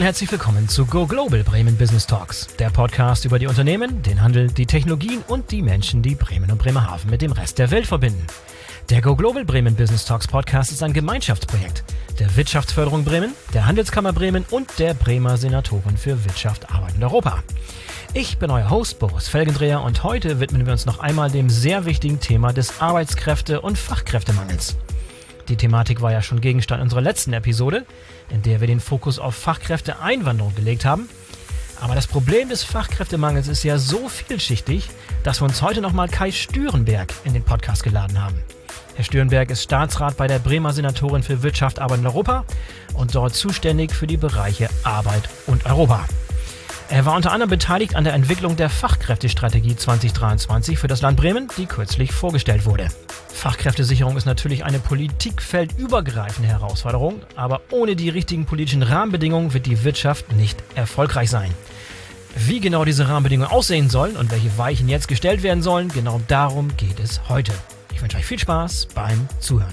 herzlich willkommen zu Go Global Bremen Business Talks, der Podcast über die Unternehmen, den Handel, die Technologien und die Menschen, die Bremen und Bremerhaven mit dem Rest der Welt verbinden. Der Go Global Bremen Business Talks Podcast ist ein Gemeinschaftsprojekt der Wirtschaftsförderung Bremen, der Handelskammer Bremen und der Bremer Senatoren für Wirtschaft, Arbeit und Europa. Ich bin euer Host Boris Felgendreher und heute widmen wir uns noch einmal dem sehr wichtigen Thema des Arbeitskräfte- und Fachkräftemangels. Die Thematik war ja schon Gegenstand unserer letzten Episode, in der wir den Fokus auf Fachkräfteeinwanderung gelegt haben. Aber das Problem des Fachkräftemangels ist ja so vielschichtig, dass wir uns heute nochmal Kai Stürenberg in den Podcast geladen haben. Herr Stürenberg ist Staatsrat bei der Bremer Senatorin für Wirtschaft, Arbeit und Europa und dort zuständig für die Bereiche Arbeit und Europa. Er war unter anderem beteiligt an der Entwicklung der Fachkräftestrategie 2023 für das Land Bremen, die kürzlich vorgestellt wurde. Fachkräftesicherung ist natürlich eine politikfeldübergreifende Herausforderung, aber ohne die richtigen politischen Rahmenbedingungen wird die Wirtschaft nicht erfolgreich sein. Wie genau diese Rahmenbedingungen aussehen sollen und welche Weichen jetzt gestellt werden sollen, genau darum geht es heute. Ich wünsche euch viel Spaß beim Zuhören.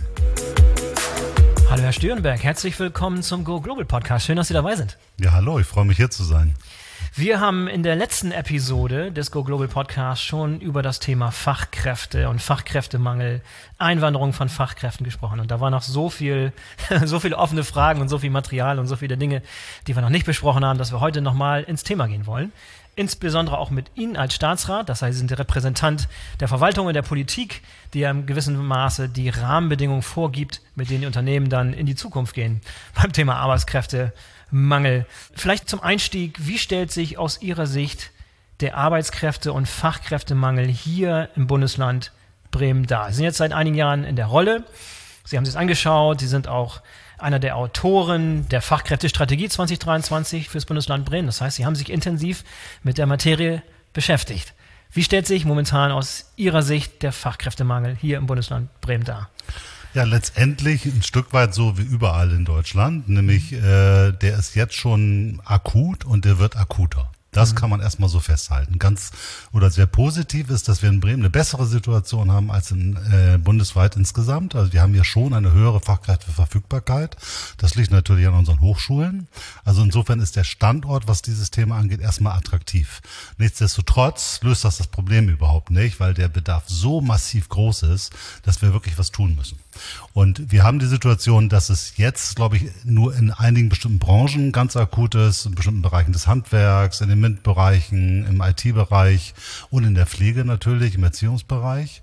Hallo Herr Stürenberg, herzlich willkommen zum Go Global Podcast. Schön, dass Sie dabei sind. Ja, hallo, ich freue mich hier zu sein. Wir haben in der letzten Episode des Go Global Podcasts schon über das Thema Fachkräfte und Fachkräftemangel, Einwanderung von Fachkräften gesprochen. Und da war noch so viele offene Fragen und so viel Material und so viele Dinge, die wir noch nicht besprochen haben, dass wir heute nochmal ins Thema gehen wollen. Insbesondere auch mit Ihnen als Staatsrat, das heißt, Sie sind der Repräsentant der Verwaltung und der Politik, die ja im gewissen Maße die Rahmenbedingungen vorgibt, mit denen die Unternehmen dann in die Zukunft gehen beim Thema Arbeitskräftemangel. Vielleicht zum Einstieg, wie stellt sich aus Ihrer Sicht der Arbeitskräfte- und Fachkräftemangel hier im Bundesland Bremen dar? Sie sind jetzt seit einigen Jahren in der Rolle, Sie haben sich das angeschaut, Sie sind auch einer der Autoren der Fachkräftestrategie 2023 fürs Bundesland Bremen. Das heißt, Sie haben sich intensiv mit der Materie beschäftigt. Wie stellt sich momentan aus Ihrer Sicht der Fachkräftemangel hier im Bundesland Bremen dar? Ja, letztendlich ein Stück weit so wie überall in Deutschland, nämlich der ist jetzt schon akut und der wird akuter. Das kann man erstmal so festhalten. Sehr positiv ist, dass wir in Bremen eine bessere Situation haben als bundesweit insgesamt. Also wir haben ja schon eine höhere Fachkräfteverfügbarkeit. Das liegt natürlich an unseren Hochschulen. Also insofern ist der Standort, was dieses Thema angeht, erstmal attraktiv. Nichtsdestotrotz löst das Problem überhaupt nicht, weil der Bedarf so massiv groß ist, dass wir wirklich was tun müssen. Und wir haben die Situation, dass es jetzt, glaube ich, nur in einigen bestimmten Branchen ganz akut ist, in bestimmten Bereichen des Handwerks, in den MINT-Bereichen, im IT-Bereich und in der Pflege natürlich, im Erziehungsbereich.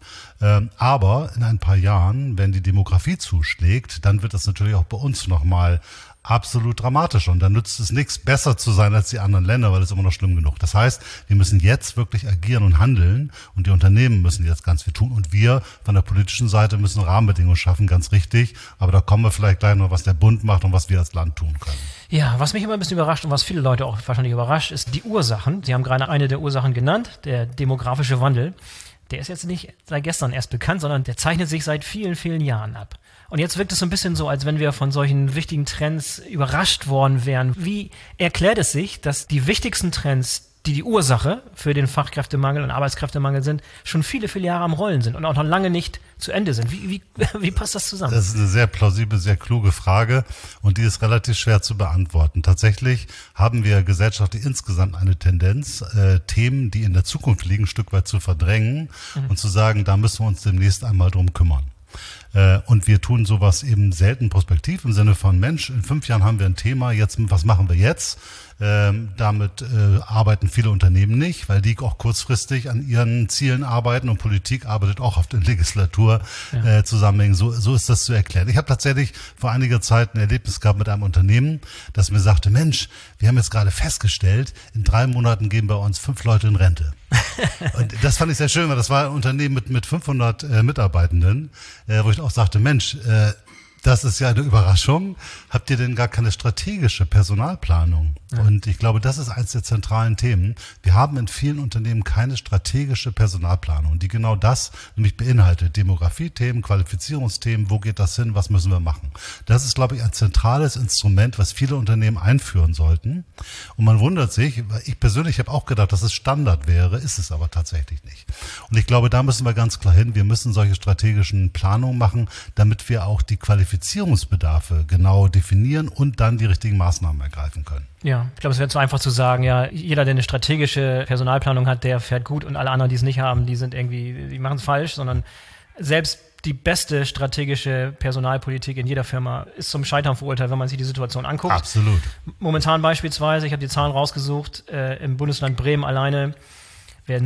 Aber in ein paar Jahren, wenn die Demografie zuschlägt, dann wird das natürlich auch bei uns nochmal absolut dramatisch. Und dann nützt es nichts, besser zu sein als die anderen Länder, weil es immer noch schlimm genug. Das heißt, wir müssen jetzt wirklich agieren und handeln und die Unternehmen müssen jetzt ganz viel tun und wir von der politischen Seite müssen Rahmenbedingungen schaffen, ganz richtig. Aber da kommen wir vielleicht gleich noch, was der Bund macht und was wir als Land tun können. Ja, was mich immer ein bisschen überrascht und was viele Leute auch wahrscheinlich überrascht, ist die Ursachen. Sie haben gerade eine der Ursachen genannt, der demografische Wandel. Der ist jetzt nicht seit gestern erst bekannt, sondern der zeichnet sich seit vielen, vielen Jahren ab. Und jetzt wirkt es so ein bisschen so, als wenn wir von solchen wichtigen Trends überrascht worden wären. Wie erklärt es sich, dass die wichtigsten Trends, die Ursache für den Fachkräftemangel und Arbeitskräftemangel sind, schon viele, viele Jahre am Rollen sind und auch noch lange nicht zu Ende sind? Wie passt das zusammen? Das ist eine sehr plausible, sehr kluge Frage und die ist relativ schwer zu beantworten. Tatsächlich haben wir gesellschaftlich insgesamt eine Tendenz, Themen, die in der Zukunft liegen, ein Stück weit zu verdrängen und zu sagen, da müssen wir uns demnächst einmal drum kümmern. Und wir tun sowas eben selten prospektiv im Sinne von, Mensch, in 5 Jahren haben wir ein Thema, jetzt, was machen wir jetzt? Damit arbeiten viele Unternehmen nicht, weil die auch kurzfristig an ihren Zielen arbeiten und Politik arbeitet auch auf den Legislaturzusammenhängen. So ist das zu erklären. Ich habe tatsächlich vor einiger Zeit ein Erlebnis gehabt mit einem Unternehmen, das mir sagte, Mensch, wir haben jetzt gerade festgestellt, in 3 Monaten gehen bei uns 5 Leute in Rente. Und das fand ich sehr schön, weil das war ein Unternehmen mit 500 Mitarbeitenden, wo ich auch sagte, Mensch, das ist ja eine Überraschung. Habt ihr denn gar keine strategische Personalplanung? Ja. Und ich glaube, das ist eines der zentralen Themen. Wir haben in vielen Unternehmen keine strategische Personalplanung, die genau das nämlich beinhaltet. Demografie-Themen, Qualifizierungsthemen, wo geht das hin, was müssen wir machen? Das ist, glaube ich, ein zentrales Instrument, was viele Unternehmen einführen sollten. Und man wundert sich, weil ich persönlich habe auch gedacht, dass es Standard wäre, ist es aber tatsächlich nicht. Und ich glaube, da müssen wir ganz klar hin. Wir müssen solche strategischen Planungen machen, damit wir auch die Qualifizierung Qualifizierungsbedarfe genau definieren und dann die richtigen Maßnahmen ergreifen können. Ja, ich glaube, es wäre zu einfach zu sagen, ja, jeder, der eine strategische Personalplanung hat, der fährt gut und alle anderen, die es nicht haben, die machen es falsch, sondern selbst die beste strategische Personalpolitik in jeder Firma ist zum Scheitern verurteilt, wenn man sich die Situation anguckt. Absolut. Momentan beispielsweise, ich habe die Zahlen rausgesucht, im Bundesland Bremen alleine werden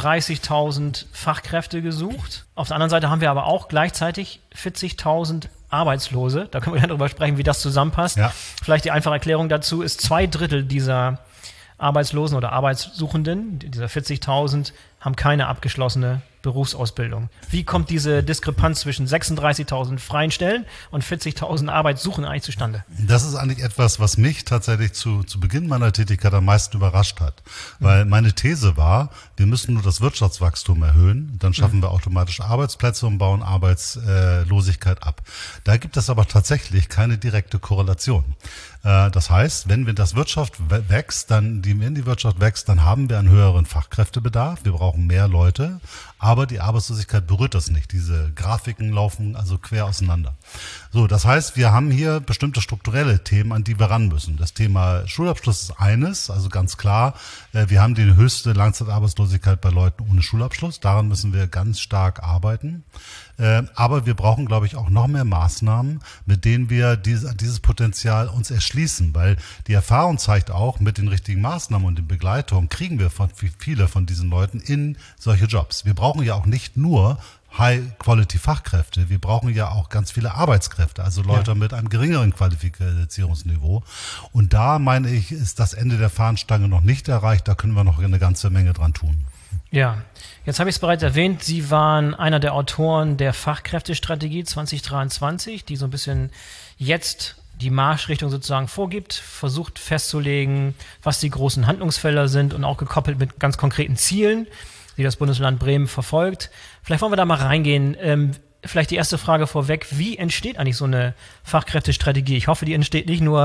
36.000 Fachkräfte gesucht. Auf der anderen Seite haben wir aber auch gleichzeitig 40.000 Arbeitslose. Da können wir dann drüber sprechen, wie das zusammenpasst. Ja. Vielleicht die einfache Erklärung dazu ist, 2/3 dieser Arbeitslosen oder Arbeitssuchenden, dieser 40.000, haben keine abgeschlossene Berufsausbildung. Wie kommt diese Diskrepanz zwischen 36.000 freien Stellen und 40.000 Arbeitssuchenden eigentlich zustande? Das ist eigentlich etwas, was mich tatsächlich zu Beginn meiner Tätigkeit am meisten überrascht hat. Weil meine These war, wir müssen nur das Wirtschaftswachstum erhöhen, dann schaffen wir automatisch Arbeitsplätze und bauen Arbeitslosigkeit ab. Da gibt es aber tatsächlich keine direkte Korrelation. Das heißt, wenn die Wirtschaft wächst, dann haben wir einen höheren Fachkräftebedarf, wir brauchen mehr Leute, aber die Arbeitslosigkeit berührt das nicht. Diese Grafiken laufen also quer auseinander. So, das heißt, wir haben hier bestimmte strukturelle Themen, an die wir ran müssen. Das Thema Schulabschluss ist eines, also ganz klar, wir haben die höchste Langzeitarbeitslosigkeit bei Leuten ohne Schulabschluss, daran müssen wir ganz stark arbeiten. Aber wir brauchen, glaube ich, auch noch mehr Maßnahmen, mit denen wir dieses Potenzial uns erschließen, weil die Erfahrung zeigt auch, mit den richtigen Maßnahmen und den Begleitungen kriegen wir viele von diesen Leuten in solche Jobs. Wir brauchen ja auch nicht nur High-Quality-Fachkräfte, wir brauchen ja auch ganz viele Arbeitskräfte, also Leute mit einem geringeren Qualifizierungsniveau. Und da, meine ich, ist das Ende der Fahnenstange noch nicht erreicht, da können wir noch eine ganze Menge dran tun. Ja, jetzt habe ich es bereits erwähnt, Sie waren einer der Autoren der Fachkräftestrategie 2023, die so ein bisschen jetzt die Marschrichtung sozusagen vorgibt, versucht festzulegen, was die großen Handlungsfelder sind und auch gekoppelt mit ganz konkreten Zielen, die das Bundesland Bremen verfolgt. Vielleicht wollen wir da mal reingehen. Vielleicht die erste Frage vorweg, wie entsteht eigentlich so eine Fachkräftestrategie? Ich hoffe, die entsteht nicht nur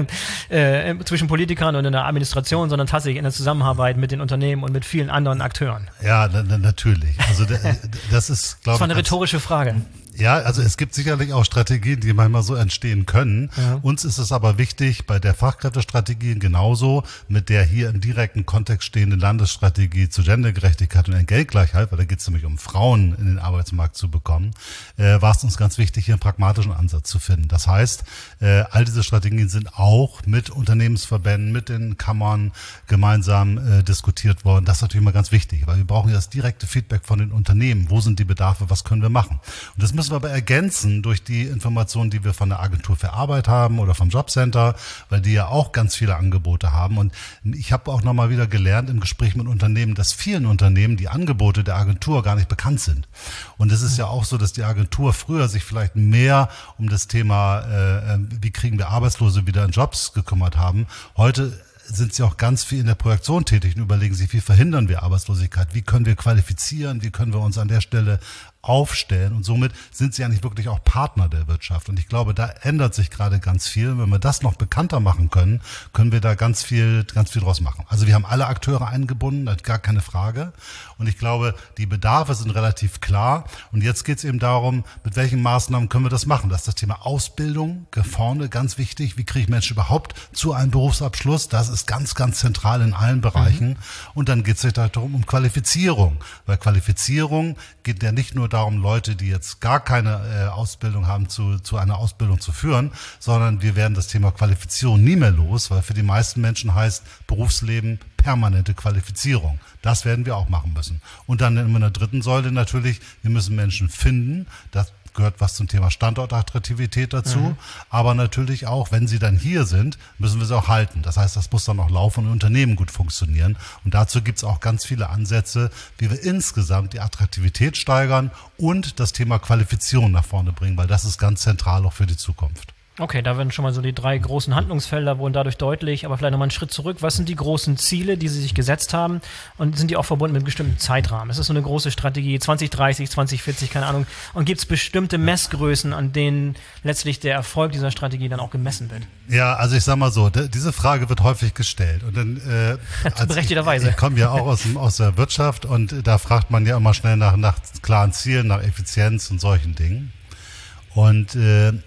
zwischen Politikern und in der Administration, sondern tatsächlich in der Zusammenarbeit mit den Unternehmen und mit vielen anderen Akteuren. Ja, natürlich. Also das ist, glaube ich... Das war eine rhetorische Frage. Ja, also es gibt sicherlich auch Strategien, die manchmal so entstehen können. Ja. Uns ist es aber wichtig, bei der Fachkräftestrategie genauso mit der hier im direkten Kontext stehenden Landesstrategie zur Gendergerechtigkeit und Entgeltgleichheit, weil da geht es nämlich um Frauen in den Arbeitsmarkt zu bekommen, war es uns ganz wichtig, hier einen pragmatischen Ansatz zu finden. Das heißt, all diese Strategien sind auch mit Unternehmensverbänden, mit den Kammern gemeinsam diskutiert worden. Das ist natürlich immer ganz wichtig, weil wir brauchen ja das direkte Feedback von den Unternehmen. Wo sind die Bedarfe? Was können wir machen? Und das müssen wir aber ergänzen durch die Informationen, die wir von der Agentur für Arbeit haben oder vom Jobcenter, weil die ja auch ganz viele Angebote haben. Und ich habe auch nochmal wieder gelernt im Gespräch mit Unternehmen, dass vielen Unternehmen die Angebote der Agentur gar nicht bekannt sind. Und es ist ja auch so, dass die Agentur früher sich vielleicht mehr um das Thema, wie kriegen wir Arbeitslose wieder in Jobs gekümmert haben. Heute sind sie auch ganz viel in der Projektion tätig und überlegen sich, wie verhindern wir Arbeitslosigkeit, wie können wir qualifizieren, wie können wir uns an der Stelle aufstellen, und somit sind sie eigentlich wirklich auch Partner der Wirtschaft. Und ich glaube, da ändert sich gerade ganz viel. Wenn wir das noch bekannter machen können, können wir da ganz viel draus machen. Also wir haben alle Akteure eingebunden, das ist gar keine Frage. Und ich glaube, die Bedarfe sind relativ klar. Und jetzt geht es eben darum, mit welchen Maßnahmen können wir das machen. Das ist das Thema Ausbildung, vorne ganz wichtig. Wie kriege ich Menschen überhaupt zu einem Berufsabschluss? Das ist ganz, ganz zentral in allen Bereichen. Und dann geht es darum, um Qualifizierung. Weil Qualifizierung geht ja nicht nur darum, Leute, die jetzt gar keine Ausbildung haben, zu einer Ausbildung zu führen, sondern wir werden das Thema Qualifizierung nie mehr los, weil für die meisten Menschen heißt Berufsleben permanente Qualifizierung. Das werden wir auch machen müssen. Und dann in der dritten Säule natürlich, wir müssen Menschen finden, das gehört was zum Thema Standortattraktivität dazu, aber natürlich auch, wenn sie dann hier sind, müssen wir sie auch halten. Das heißt, das muss dann auch laufen und Unternehmen gut funktionieren. Und dazu gibt es auch ganz viele Ansätze, wie wir insgesamt die Attraktivität steigern und das Thema Qualifizierung nach vorne bringen, weil das ist ganz zentral auch für die Zukunft. Okay, da werden schon mal so die 3 großen Handlungsfelder wurden dadurch deutlich, aber vielleicht nochmal einen Schritt zurück. Was sind die großen Ziele, die Sie sich gesetzt haben, und sind die auch verbunden mit einem bestimmten Zeitrahmen? Ist das so eine große Strategie, 2030, 2040, keine Ahnung, und gibt es bestimmte Messgrößen, an denen letztlich der Erfolg dieser Strategie dann auch gemessen wird? Ja, also ich sag mal so, diese Frage wird häufig gestellt, und dann berechtigterweise. Ich komme ja auch aus der Wirtschaft, und da fragt man ja immer schnell nach klaren Zielen, nach Effizienz und solchen Dingen. Und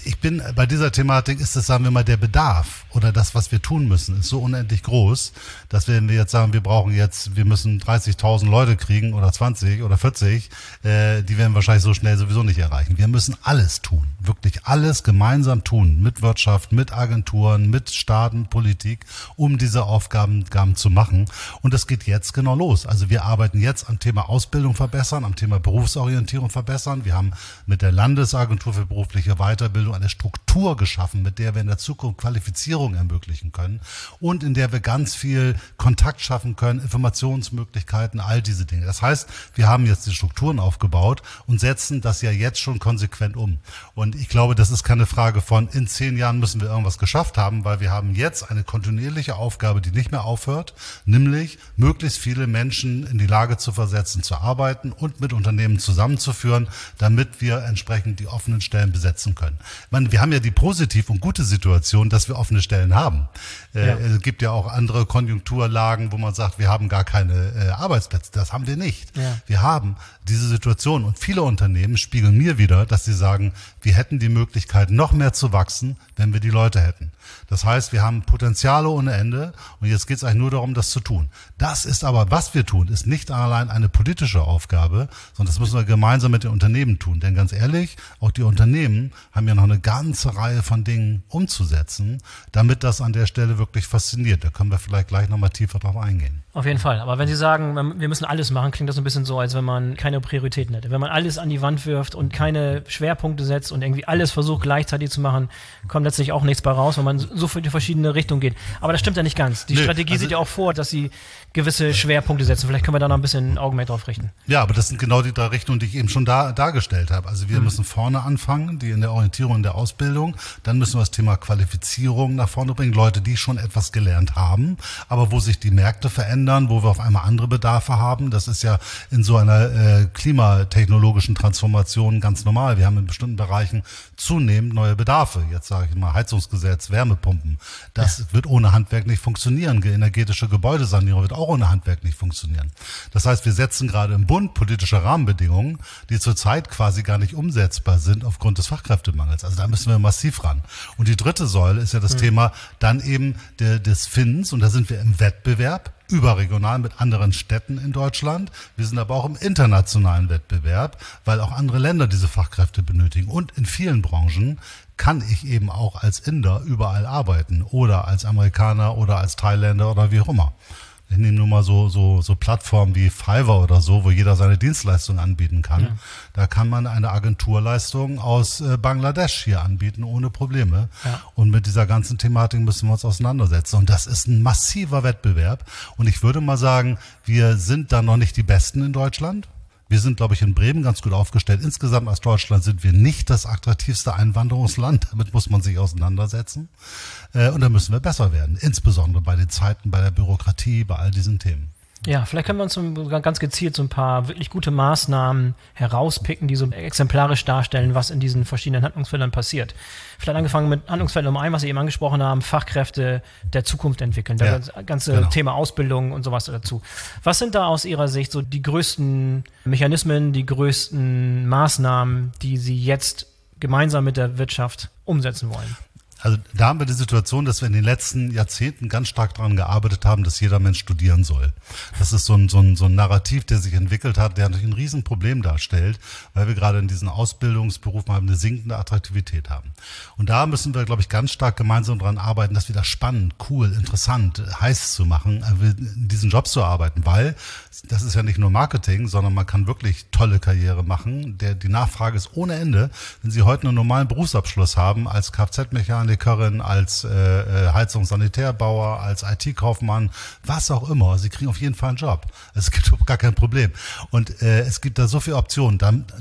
ich bin bei dieser Thematik, ist es, sagen wir mal, der Bedarf oder das, was wir tun müssen, ist so unendlich groß, dass wenn wir jetzt sagen, wir müssen 30.000 Leute kriegen oder 20 oder 40, die werden wahrscheinlich so schnell sowieso nicht erreichen. Wir müssen alles tun, wirklich alles gemeinsam tun, mit Wirtschaft, mit Agenturen, mit Staaten, Politik, um diese Aufgaben zu machen. Und das geht jetzt genau los. Also wir arbeiten jetzt am Thema Ausbildung verbessern, am Thema Berufsorientierung verbessern. Wir haben mit der Landesagentur für berufliche Weiterbildung eine Struktur geschaffen, mit der wir in der Zukunft Qualifizierung ermöglichen können und in der wir ganz viel Kontakt schaffen können, Informationsmöglichkeiten, all diese Dinge. Das heißt, wir haben jetzt die Strukturen aufgebaut und setzen das ja jetzt schon konsequent um. Und ich glaube, das ist keine Frage von, in 10 Jahren müssen wir irgendwas geschafft haben, weil wir haben jetzt eine kontinuierliche Aufgabe, die nicht mehr aufhört, nämlich möglichst viele Menschen in die Lage zu versetzen, zu arbeiten und mit Unternehmen zusammenzuführen, damit wir entsprechend die offenen Stellen besetzen können. Ich meine, wir haben ja die positiv und gute Situation, dass wir offene Stellen haben. Es gibt ja auch andere Konjunkturlagen, wo man sagt, wir haben gar keine Arbeitsplätze. Das haben wir nicht. Ja. Wir haben diese Situation und viele Unternehmen spiegeln mir wieder, dass sie sagen, wir hätten die Möglichkeit, noch mehr zu wachsen, wenn wir die Leute hätten. Das heißt, wir haben Potenziale ohne Ende und jetzt geht es eigentlich nur darum, das zu tun. Das ist aber, was wir tun, ist nicht allein eine politische Aufgabe, sondern das müssen wir gemeinsam mit den Unternehmen tun. Denn ganz ehrlich, auch die Unternehmen haben ja noch eine ganze Reihe von Dingen umzusetzen, damit das an der Stelle wirklich fasziniert. Da können wir vielleicht gleich nochmal tiefer drauf eingehen. Auf jeden Fall. Aber wenn Sie sagen, wir müssen alles machen, klingt das ein bisschen so, als wenn man keine Prioritäten hätte. Wenn man alles an die Wand wirft und keine Schwerpunkte setzt und irgendwie alles versucht gleichzeitig zu machen, kommt letztlich auch nichts bei raus, wenn man so für die verschiedene Richtungen geht. Aber das stimmt ja nicht ganz. Die Strategie sieht ja auch vor, dass Sie gewisse Schwerpunkte setzen. Vielleicht können wir da noch ein bisschen Augenmerk drauf richten. Ja, aber das sind genau die 3 Richtungen, die ich eben schon dargestellt habe. Also wir müssen vorne anfangen, die in der Orientierung, in der Ausbildung. Dann müssen wir das Thema Qualifizierung nach vorne bringen. Leute, die schon etwas gelernt haben, aber wo sich die Märkte verändern, wo wir auf einmal andere Bedarfe haben. Das ist ja in so einer klimatechnologischen Transformation ganz normal. Wir haben in bestimmten Bereichen zunehmend neue Bedarfe. Jetzt sage ich mal Heizungsgesetz, Wärmepumpen. Das wird ohne Handwerk nicht funktionieren. Energetische Gebäudesanierung wird auch ohne Handwerk nicht funktionieren. Das heißt, wir setzen gerade im Bund politische Rahmenbedingungen, die zurzeit quasi gar nicht umsetzbar sind aufgrund des Fachkräftemangels. Also da müssen wir massiv ran. Und die dritte Säule ist ja das Thema dann eben des Findens. Und da sind wir im Wettbewerb überregional mit anderen Städten in Deutschland. Wir sind aber auch im internationalen Wettbewerb, weil auch andere Länder diese Fachkräfte benötigen. Und in vielen Branchen kann ich eben auch als Inder überall arbeiten oder als Amerikaner oder als Thailänder oder wie auch immer. Ich nehme nur mal so Plattformen wie Fiverr oder so, wo jeder seine Dienstleistung anbieten kann. Ja. Da kann man eine Agenturleistung aus Bangladesch hier anbieten, ohne Probleme. Ja. Und mit dieser ganzen Thematik müssen wir uns auseinandersetzen. Und das ist ein massiver Wettbewerb. Und ich würde mal sagen, wir sind da noch nicht die Besten in Deutschland. Wir sind, glaube ich, in Bremen ganz gut aufgestellt. Insgesamt als Deutschland sind wir nicht das attraktivste Einwanderungsland. Damit muss man sich auseinandersetzen. Und da müssen wir besser werden. Insbesondere bei den Zeiten, bei der Bürokratie, bei all diesen Themen. Ja, vielleicht können wir uns ganz gezielt so ein paar wirklich gute Maßnahmen herauspicken, die so exemplarisch darstellen, was in diesen verschiedenen Handlungsfeldern passiert. Vielleicht angefangen mit Handlungsfeld Nummer 1, was Sie eben angesprochen haben, Fachkräfte der Zukunft entwickeln, das ganze Thema Ausbildung und sowas dazu. Was sind da aus Ihrer Sicht so die größten Mechanismen, die größten Maßnahmen, die Sie jetzt gemeinsam mit der Wirtschaft umsetzen wollen? Also da haben wir die Situation, dass wir in den letzten Jahrzehnten ganz stark daran gearbeitet haben, dass jeder Mensch studieren soll. Das ist so ein Narrativ, der sich entwickelt hat, der natürlich ein Riesenproblem darstellt, weil wir gerade in diesen Ausbildungsberufen eine sinkende Attraktivität haben. Und da müssen wir, glaube ich, ganz stark gemeinsam daran arbeiten, das wieder spannend, cool, interessant, heiß zu machen, in diesen Jobs zu arbeiten, weil das ist ja nicht nur Marketing, sondern man kann wirklich tolle Karriere machen. Die Nachfrage ist ohne Ende. Wenn Sie heute einen normalen Berufsabschluss haben, als Kfz-Mechanikerin, als Heizungsanitärbauer, als IT-Kaufmann, was auch immer, Sie kriegen auf jeden Fall einen Job. Es gibt gar kein Problem. Und es gibt da so viele Optionen,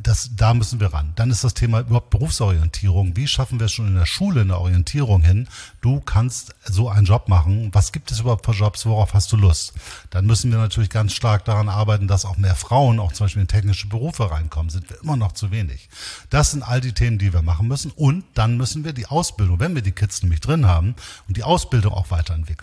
da müssen wir ran. Dann ist das Thema überhaupt Berufsorientierung. Wie schaffen wir es schon in der Schule, in der Orientierung hin? Du kannst so einen Job machen. Was gibt es überhaupt für Jobs? Worauf hast du Lust? Dann müssen wir natürlich ganz stark daran arbeiten, dass auch mehr Frauen auch zum Beispiel in technische Berufe reinkommen. Sind wir immer noch zu wenig. Das sind all die Themen, die wir machen müssen. Und dann müssen wir die Ausbildung, wenn wir die Kids nämlich drin haben, und die Ausbildung auch weiterentwickeln.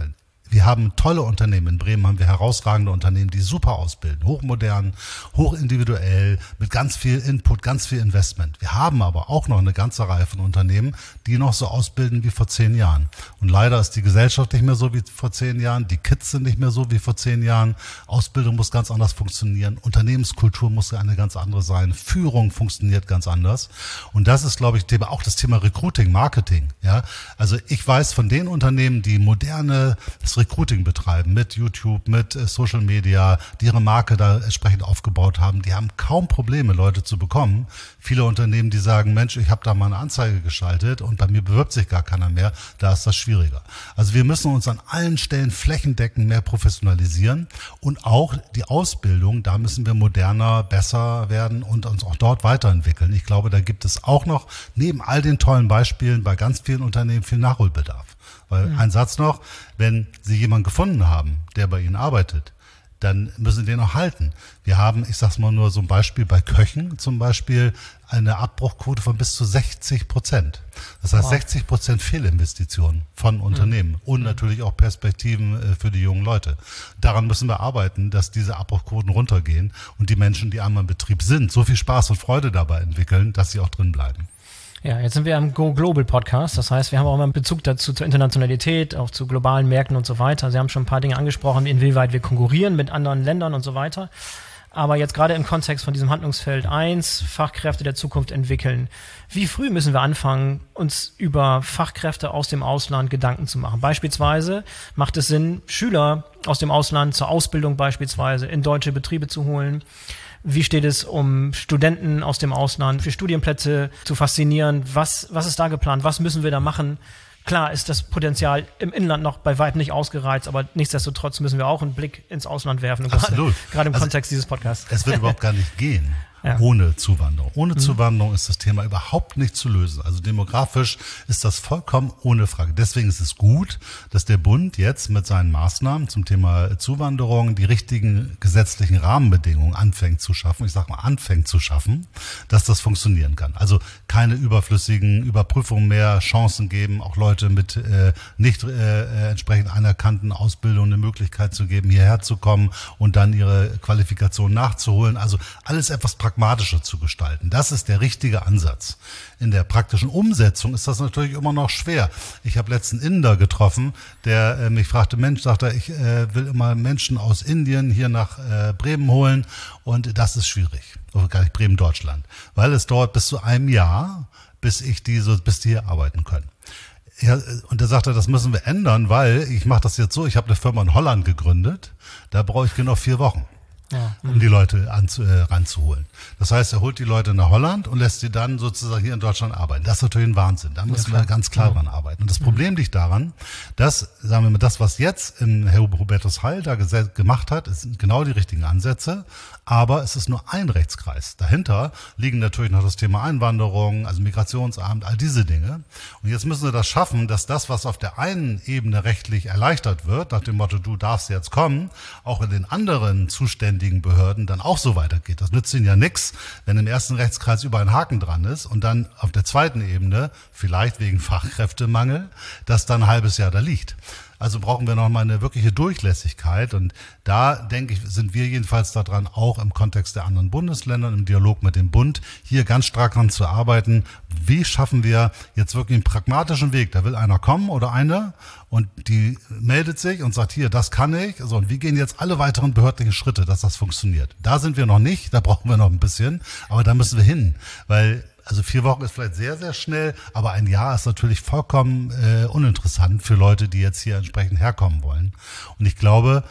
Wir haben tolle Unternehmen. In Bremen haben wir herausragende Unternehmen, die super ausbilden. Hochmodern, hochindividuell, mit ganz viel Input, ganz viel Investment. Wir haben aber auch noch eine ganze Reihe von Unternehmen, die noch so ausbilden wie vor 10 Jahren. Und leider ist die Gesellschaft nicht mehr so wie vor 10 Jahren. Die Kids sind nicht mehr so wie vor 10 Jahren. Ausbildung muss ganz anders funktionieren. Unternehmenskultur muss eine ganz andere sein. Führung funktioniert ganz anders. Und das ist, glaube ich, auch das Thema Recruiting, Marketing. Ja, also ich weiß von den Unternehmen, die modernes Recruiting betreiben, mit YouTube, mit Social Media, die ihre Marke da entsprechend aufgebaut haben, die haben kaum Probleme, Leute zu bekommen. Viele Unternehmen, die sagen, Mensch, ich habe da mal eine Anzeige geschaltet und bei mir bewirbt sich gar keiner mehr, da ist das schwieriger. Also wir müssen uns an allen Stellen flächendeckend mehr professionalisieren und auch die Ausbildung, da müssen wir moderner, besser werden und uns auch dort weiterentwickeln. Ich glaube, da gibt es auch noch, neben all den tollen Beispielen, bei ganz vielen Unternehmen viel Nachholbedarf. Weil ein Satz noch, wenn Sie jemanden gefunden haben, der bei Ihnen arbeitet, dann müssen Sie den auch halten. Wir haben, ich sag's mal nur so ein Beispiel, bei Köchen zum Beispiel eine Abbruchquote von bis zu 60%. Das heißt 60% Fehlinvestitionen von Unternehmen und natürlich auch Perspektiven für die jungen Leute. Daran müssen wir arbeiten, dass diese Abbruchquoten runtergehen und die Menschen, die einmal im Betrieb sind, so viel Spaß und Freude dabei entwickeln, dass sie auch drin bleiben. Ja, jetzt sind wir am Go Global Podcast. Das heißt, wir haben auch immer einen Bezug dazu zur Internationalität, auch zu globalen Märkten und so weiter. Sie haben schon ein paar Dinge angesprochen, inwieweit wir konkurrieren mit anderen Ländern und so weiter. Aber jetzt gerade im Kontext von diesem Handlungsfeld 1, Fachkräfte der Zukunft entwickeln. Wie früh müssen wir anfangen, uns über Fachkräfte aus dem Ausland Gedanken zu machen? Beispielsweise macht es Sinn, Schüler aus dem Ausland zur Ausbildung beispielsweise in deutsche Betriebe zu holen. Wie steht es um Studenten aus dem Ausland für Studienplätze zu faszinieren? Was ist da geplant? Was müssen wir da machen? Klar ist das Potenzial im Inland noch bei weitem nicht ausgereizt, aber nichtsdestotrotz müssen wir auch einen Blick ins Ausland werfen. Absolut. Gerade im Kontext dieses Podcasts. Es wird überhaupt gar nicht gehen. Ohne Zuwanderung. Ohne Zuwanderung ist das Thema überhaupt nicht zu lösen. Also demografisch ist das vollkommen ohne Frage. Deswegen ist es gut, dass der Bund jetzt mit seinen Maßnahmen zum Thema Zuwanderung die richtigen gesetzlichen Rahmenbedingungen anfängt zu schaffen. Ich sage mal, anfängt zu schaffen, dass das funktionieren kann. Also keine überflüssigen Überprüfungen mehr, Chancen geben, auch Leute mit nicht entsprechend anerkannten Ausbildungen eine Möglichkeit zu geben, hierher zu kommen und dann ihre Qualifikation nachzuholen. Also alles etwas pragmatischer zu gestalten. Das ist der richtige Ansatz. In der praktischen Umsetzung ist das natürlich immer noch schwer. Ich habe letzten Inder getroffen, der mich fragte, Mensch, sagt er, ich will immer Menschen aus Indien hier nach Bremen holen und das ist schwierig. Oder gar nicht Bremen, Deutschland. Weil es dauert bis zu einem Jahr, bis die hier arbeiten können. Ja, und er sagte, das müssen wir ändern, weil ich mache das jetzt so, ich habe eine Firma in Holland gegründet, da brauche ich genau 4 Wochen. Ja. Um die Leute ranzuholen. Das heißt, er holt die Leute nach Holland und lässt sie dann sozusagen hier in Deutschland arbeiten. Das ist natürlich ein Wahnsinn. Da müssen wir ganz klar dran arbeiten. Und das Problem liegt daran, dass, sagen wir mal, das, was jetzt Herr Hubertus Heil da gemacht hat, sind genau die richtigen Ansätze, aber es ist nur ein Rechtskreis. Dahinter liegen natürlich noch das Thema Einwanderung, also Migrationsamt, all diese Dinge. Und jetzt müssen wir das schaffen, dass das, was auf der einen Ebene rechtlich erleichtert wird, nach dem Motto, du darfst jetzt kommen, auch in den anderen zuständigen Behörden dann auch so weitergeht. Das nützt ihnen ja nichts, wenn im ersten Rechtskreis überall ein Haken dran ist und dann auf der zweiten Ebene, vielleicht wegen Fachkräftemangel, das dann ein halbes Jahr da liegt. Also brauchen wir noch mal eine wirkliche Durchlässigkeit und da, denke ich, sind wir jedenfalls daran, auch im Kontext der anderen Bundesländer, im Dialog mit dem Bund, hier ganz stark dran zu arbeiten. Wie schaffen wir jetzt wirklich einen pragmatischen Weg? Da will einer kommen oder eine und die meldet sich und sagt, hier, das kann ich. So, und wie gehen jetzt alle weiteren behördlichen Schritte, dass das funktioniert? Da sind wir noch nicht, da brauchen wir noch ein bisschen, aber da müssen wir hin, weil also 4 Wochen ist vielleicht sehr, sehr schnell, aber ein Jahr ist natürlich vollkommen uninteressant für Leute, die jetzt hier entsprechend herkommen wollen. Und ich glaube,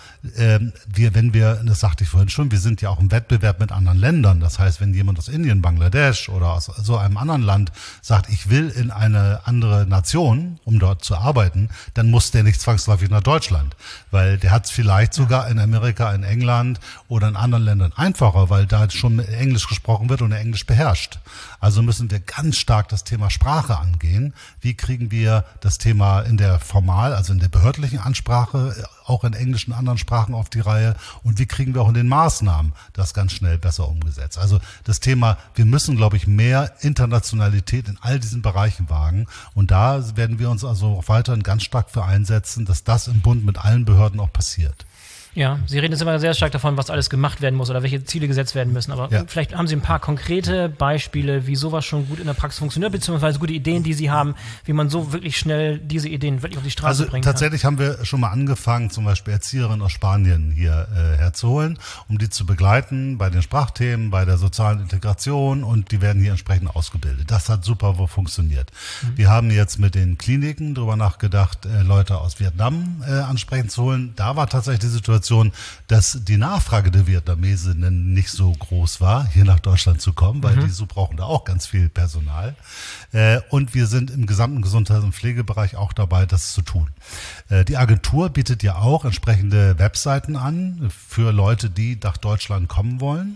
das sagte ich vorhin schon, wir sind ja auch im Wettbewerb mit anderen Ländern. Das heißt, wenn jemand aus Indien, Bangladesch oder aus so einem anderen Land sagt, ich will in eine andere Nation, um dort zu arbeiten, dann muss der nicht zwangsläufig nach Deutschland. Weil der hat es vielleicht sogar in Amerika, in England oder in anderen Ländern einfacher, weil da schon Englisch gesprochen wird und er Englisch beherrscht. Also müssen wir ganz stark das Thema Sprache angehen. Wie kriegen wir das Thema in der also in der behördlichen Ansprache, auch in englischen anderen Sprachen auf die Reihe? Und wie kriegen wir auch in den Maßnahmen das ganz schnell besser umgesetzt? Also das Thema, wir müssen, glaube ich, mehr Internationalität in all diesen Bereichen wagen. Und da werden wir uns also auch weiterhin ganz stark für einsetzen, dass das im Bund mit allen Behörden auch passiert. Ja, Sie reden jetzt immer sehr stark davon, was alles gemacht werden muss oder welche Ziele gesetzt werden müssen. Aber vielleicht haben Sie ein paar konkrete Beispiele, wie sowas schon gut in der Praxis funktioniert, beziehungsweise gute Ideen, die Sie haben, wie man so wirklich schnell diese Ideen wirklich auf die Straße bringen kann. Tatsächlich haben wir schon mal angefangen, zum Beispiel Erzieherinnen aus Spanien hier herzuholen, um die zu begleiten bei den Sprachthemen, bei der sozialen Integration, und die werden hier entsprechend ausgebildet. Das hat super funktioniert. Wir haben jetzt mit den Kliniken darüber nachgedacht, Leute aus Vietnam ansprechend zu holen. Da war tatsächlich die Situation, dass die Nachfrage der Vietnamesinnen nicht so groß war, hier nach Deutschland zu kommen, weil die brauchen da auch ganz viel Personal. Und wir sind im gesamten Gesundheits- und Pflegebereich auch dabei, das zu tun. Die Agentur bietet ja auch entsprechende Webseiten an für Leute, die nach Deutschland kommen wollen.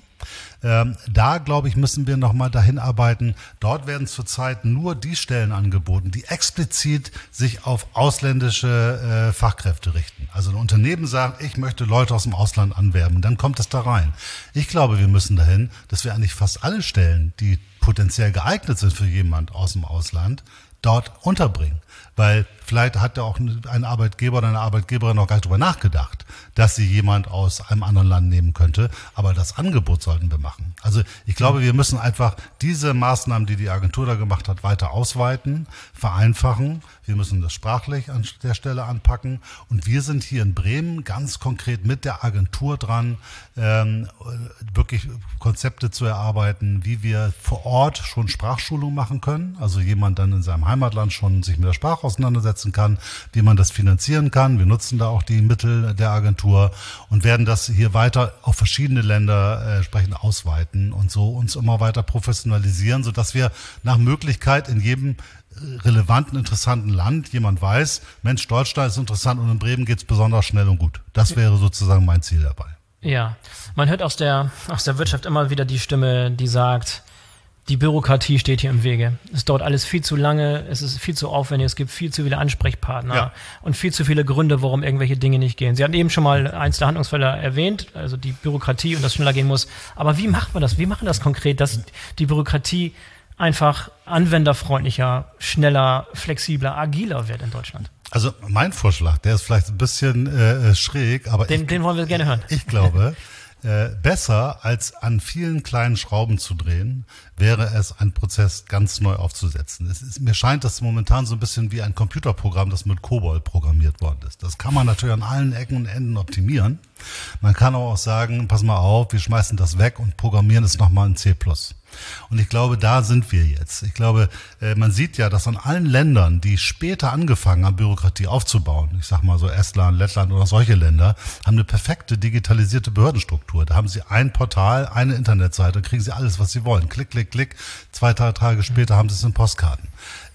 Da, glaube ich, müssen wir nochmal dahin arbeiten. Dort werden zurzeit nur die Stellen angeboten, die explizit sich auf ausländische Fachkräfte richten. Also ein Unternehmen sagt, ich möchte Leute aus dem Ausland anwerben, dann kommt es da rein. Ich glaube, wir müssen dahin, dass wir eigentlich fast alle Stellen, die potenziell geeignet sind für jemand aus dem Ausland, dort unterbringen. Weil vielleicht hat ja auch ein Arbeitgeber oder eine Arbeitgeberin noch gar nicht drüber nachgedacht, dass sie jemand aus einem anderen Land nehmen könnte. Aber das Angebot sollten wir machen. Also ich glaube, wir müssen einfach diese Maßnahmen, die die Agentur da gemacht hat, weiter ausweiten, vereinfachen. Wir müssen das sprachlich an der Stelle anpacken. Und wir sind hier in Bremen ganz konkret mit der Agentur dran, wirklich Konzepte zu erarbeiten, wie wir vor Ort schon Sprachschulung machen können. Also jemand dann in seinem Heimatland schon sich mit der Sprache auseinandersetzen kann, wie man das finanzieren kann. Wir nutzen da auch die Mittel der Agentur und werden das hier weiter auf verschiedene Länder entsprechend ausweiten und so uns immer weiter professionalisieren, sodass wir nach Möglichkeit in jedem relevanten, interessanten Land jemand weiß, Mensch, Deutschland ist interessant und in Bremen geht's besonders schnell und gut. Das wäre sozusagen mein Ziel dabei. Ja, man hört aus der Wirtschaft immer wieder die Stimme, die sagt, die Bürokratie steht hier im Wege. Es dauert alles viel zu lange, es ist viel zu aufwendig, es gibt viel zu viele Ansprechpartner und viel zu viele Gründe, warum irgendwelche Dinge nicht gehen. Sie hatten eben schon mal eins der Handlungsfelder erwähnt, also die Bürokratie und das schneller gehen muss. Aber wie macht man das? Wie machen das konkret, dass die Bürokratie einfach anwenderfreundlicher, schneller, flexibler, agiler wird in Deutschland? Also mein Vorschlag, der ist vielleicht ein bisschen schräg, aber den wollen wir gerne hören. Ich glaube, besser als an vielen kleinen Schrauben zu drehen, wäre es, einen Prozess ganz neu aufzusetzen. Mir scheint das momentan so ein bisschen wie ein Computerprogramm, das mit COBOL programmiert worden ist. Das kann man natürlich an allen Ecken und Enden optimieren. Man kann aber auch sagen, pass mal auf, wir schmeißen das weg und programmieren es nochmal in C++. Und ich glaube, da sind wir jetzt. Ich glaube, man sieht ja, dass an allen Ländern, die später angefangen haben, Bürokratie aufzubauen, ich sag mal so Estland, Lettland oder solche Länder, haben eine perfekte digitalisierte Behördenstruktur. Da haben sie ein Portal, eine Internetseite, kriegen sie alles, was sie wollen. Klick, klick, klick. 2 Tage später haben sie es in Postkasten.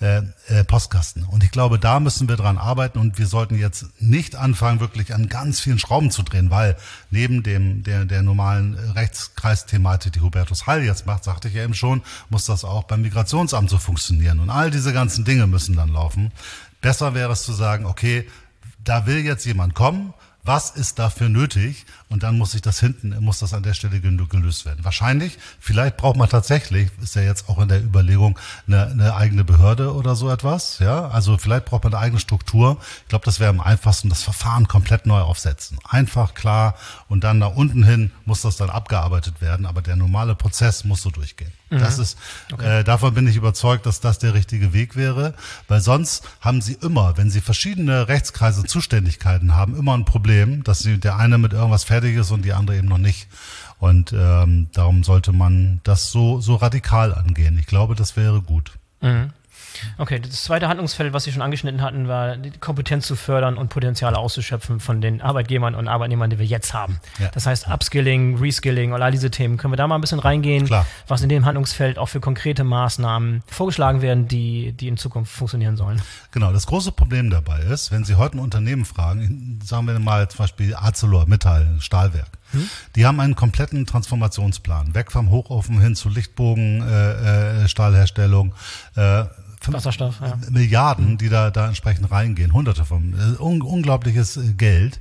Und ich glaube, da müssen wir dran arbeiten und wir sollten jetzt nicht anfangen, wirklich an ganz vielen Schrauben zu drehen, weil neben der normalen Rechtskreisthematik, die Hubertus Heil jetzt macht, sagte ich ja eben schon, muss das auch beim Migrationsamt so funktionieren und all diese ganzen Dinge müssen dann laufen. Besser wäre es zu sagen, okay, da will jetzt jemand kommen, was ist dafür nötig? Und dann muss das an der Stelle gelöst werden. Wahrscheinlich, vielleicht braucht man tatsächlich, ist ja jetzt auch in der Überlegung, eine eigene Behörde oder so etwas. Ja, also vielleicht braucht man eine eigene Struktur. Ich glaube, das wäre am einfachsten, das Verfahren komplett neu aufsetzen. Einfach, klar, und dann nach unten hin muss das dann abgearbeitet werden. Aber der normale Prozess muss so durchgehen. Das ist, davon bin ich überzeugt, dass das der richtige Weg wäre, weil sonst haben Sie immer, wenn Sie verschiedene Rechtskreise und Zuständigkeiten haben, immer ein Problem, dass der eine mit irgendwas fertig ist und die andere eben noch nicht. Und darum sollte man das so radikal angehen. Ich glaube, das wäre gut. Mhm. Okay, das zweite Handlungsfeld, was Sie schon angeschnitten hatten, war die Kompetenz zu fördern und Potenziale auszuschöpfen von den Arbeitgebern und Arbeitnehmern, die wir jetzt haben. Ja. Das heißt Upskilling, Reskilling und all diese Themen. Können wir da mal ein bisschen reingehen, Klar. was in dem Handlungsfeld auch für konkrete Maßnahmen vorgeschlagen werden, die in Zukunft funktionieren sollen? Genau, das große Problem dabei ist, wenn Sie heute ein Unternehmen fragen, sagen wir mal zum Beispiel ArcelorMittal, Stahlwerk, Die haben einen kompletten Transformationsplan. Weg vom Hochofen hin zu Lichtbogen, Stahlherstellung, Wasserstoff, ja. Milliarden, die da entsprechend reingehen, Hunderte von, unglaubliches Geld.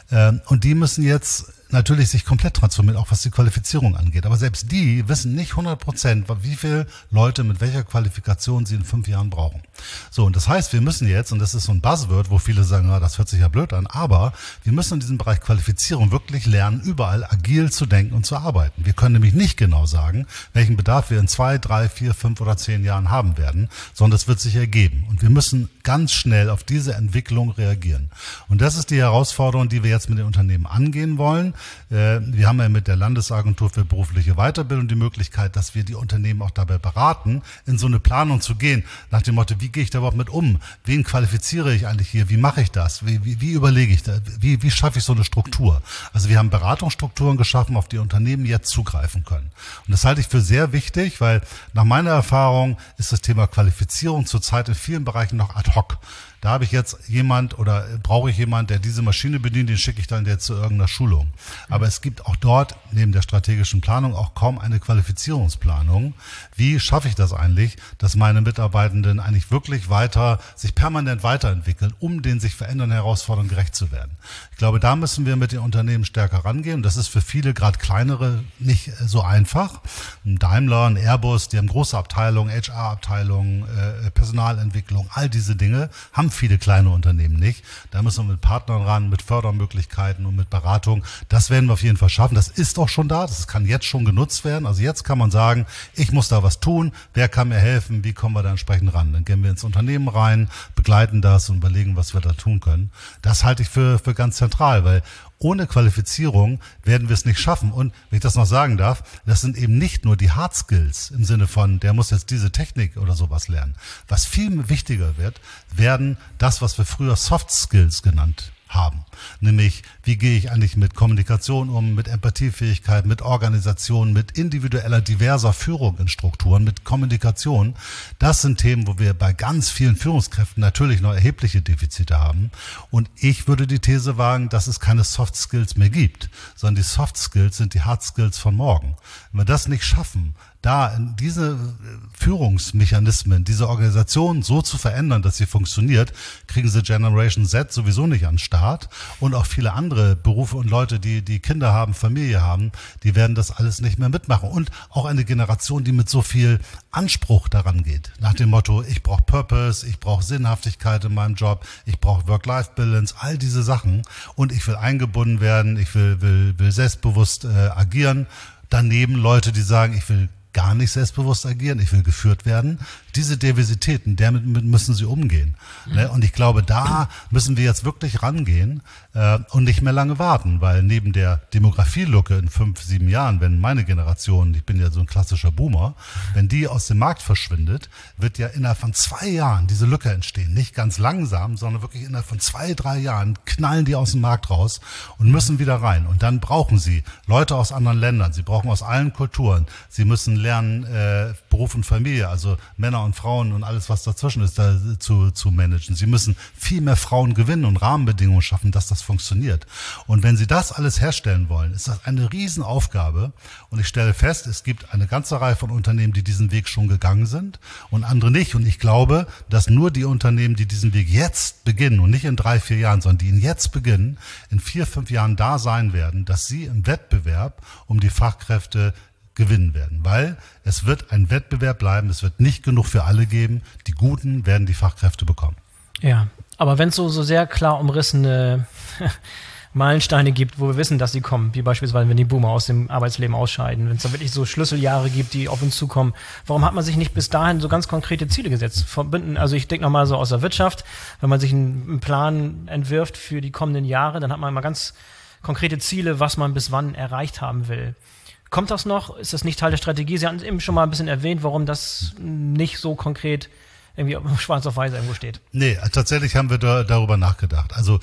Und die müssen jetzt natürlich sich komplett transformieren, auch was die Qualifizierung angeht. Aber selbst die wissen nicht 100%, wie viele Leute mit welcher Qualifikation sie in 5 Jahren brauchen. So, und das heißt, wir müssen jetzt, und das ist so ein Buzzword, wo viele sagen, na, das hört sich ja blöd an, aber wir müssen in diesem Bereich Qualifizierung wirklich lernen, überall agil zu denken und zu arbeiten. Wir können nämlich nicht genau sagen, welchen Bedarf wir in 2, 3, 4, 5 oder 10 Jahren haben werden, sondern das wird sich ergeben. Und wir müssen ganz schnell auf diese Entwicklung reagieren. Und das ist die Herausforderung, die wir jetzt mit den Unternehmen angehen wollen. Wir haben ja mit der Landesagentur für berufliche Weiterbildung die Möglichkeit, dass wir die Unternehmen auch dabei beraten, in so eine Planung zu gehen, nach dem Motto, wie gehe ich da überhaupt mit um? Wen qualifiziere ich eigentlich hier? Wie mache ich das? Wie überlege ich das? Wie schaffe ich so eine Struktur? Also wir haben Beratungsstrukturen geschaffen, auf die Unternehmen jetzt zugreifen können. Und das halte ich für sehr wichtig, weil nach meiner Erfahrung ist das Thema Qualifizierung zurzeit in vielen Bereichen noch ad hoc. Da habe ich jetzt jemand oder brauche ich jemand, der diese Maschine bedient, den schicke ich dann jetzt zu irgendeiner Schulung. Aber es gibt auch dort, neben der strategischen Planung, auch kaum eine Qualifizierungsplanung. Wie schaffe ich das eigentlich, dass meine Mitarbeitenden eigentlich wirklich sich permanent weiterentwickeln, um den sich verändernden Herausforderungen gerecht zu werden? Ich glaube, da müssen wir mit den Unternehmen stärker rangehen. Das ist für viele, gerade kleinere, nicht so einfach. Ein Daimler, ein Airbus, die haben große Abteilungen, HR-Abteilungen, Personalentwicklung, all diese Dinge haben viele kleine Unternehmen nicht. Da müssen wir mit Partnern ran, mit Fördermöglichkeiten und mit Beratung. Das werden wir auf jeden Fall schaffen. Das ist auch schon da. Das kann jetzt schon genutzt werden. Also jetzt kann man sagen, ich muss da was tun. Wer kann mir helfen? Wie kommen wir da entsprechend ran? Dann gehen wir ins Unternehmen rein, begleiten das und überlegen, was wir da tun können. Das halte ich für ganz zentral, weil ohne Qualifizierung werden wir es nicht schaffen. Und wenn ich das noch sagen darf, das sind eben nicht nur die Hard Skills im Sinne von, der muss jetzt diese Technik oder sowas lernen. Was viel wichtiger wird, werden das, was wir früher Soft Skills genannt haben. Nämlich, wie gehe ich eigentlich mit Kommunikation um, mit Empathiefähigkeit, mit Organisation, mit individueller, diverser Führung in Strukturen, mit Kommunikation. Das sind Themen, wo wir bei ganz vielen Führungskräften natürlich noch erhebliche Defizite haben. Und ich würde die These wagen, dass es keine Soft Skills mehr gibt, sondern die Soft Skills sind die Hard Skills von morgen. Wenn wir das nicht schaffen, da diese Führungsmechanismen, diese Organisation so zu verändern, dass sie funktioniert, kriegen sie Generation Z sowieso nicht an den Start. Und auch viele andere Berufe und Leute, die Kinder haben, Familie haben, die werden das alles nicht mehr mitmachen. Und auch eine Generation, die mit so viel Anspruch daran geht. Nach dem Motto, ich brauche Purpose, ich brauche Sinnhaftigkeit in meinem Job, ich brauche Work-Life-Balance, all diese Sachen. Und ich will eingebunden werden, ich will selbstbewusst agieren. Daneben Leute, die sagen, ich will gar nicht selbstbewusst agieren, ich will geführt werden. Diese Diversitäten, damit müssen sie umgehen. Mhm. Und ich glaube, da müssen wir jetzt wirklich rangehen und nicht mehr lange warten, weil neben der Demografielücke in 5, 7 Jahren, wenn meine Generation, ich bin ja so ein klassischer Boomer, wenn die aus dem Markt verschwindet, wird ja innerhalb von 2 Jahren diese Lücke entstehen. Nicht ganz langsam, sondern wirklich innerhalb von 2, 3 Jahren knallen die aus dem Markt raus und müssen wieder rein. Und dann brauchen sie Leute aus anderen Ländern, sie brauchen aus allen Kulturen, sie müssen lernen, Beruf und Familie, also Männer und Frauen und alles, was dazwischen ist, da zu managen. Sie müssen viel mehr Frauen gewinnen und Rahmenbedingungen schaffen, dass das funktioniert. Und wenn Sie das alles herstellen wollen, ist das eine Riesenaufgabe. Und ich stelle fest, es gibt eine ganze Reihe von Unternehmen, die diesen Weg schon gegangen sind und andere nicht. Und ich glaube, dass nur die Unternehmen, die diesen Weg jetzt beginnen und nicht in 3, 4 Jahren, sondern die ihn jetzt beginnen, in 4, 5 Jahren da sein werden, dass sie im Wettbewerb um die Fachkräfte gewinnen werden, weil es wird ein Wettbewerb bleiben, es wird nicht genug für alle geben, die Guten werden die Fachkräfte bekommen. Ja, aber wenn es so sehr klar umrissene Meilensteine gibt, wo wir wissen, dass sie kommen, wie beispielsweise, wenn die Boomer aus dem Arbeitsleben ausscheiden, wenn es da wirklich so Schlüsseljahre gibt, die auf uns zukommen, warum hat man sich nicht bis dahin so ganz konkrete Ziele gesetzt? Also ich denke nochmal so aus der Wirtschaft, wenn man sich einen Plan entwirft für die kommenden Jahre, dann hat man immer ganz konkrete Ziele, was man bis wann erreicht haben will. Kommt das noch? Ist das nicht Teil der Strategie? Sie hatten eben schon mal ein bisschen erwähnt, warum das nicht so konkret irgendwie schwarz auf weiß irgendwo steht. Nee, tatsächlich haben wir darüber nachgedacht. Also,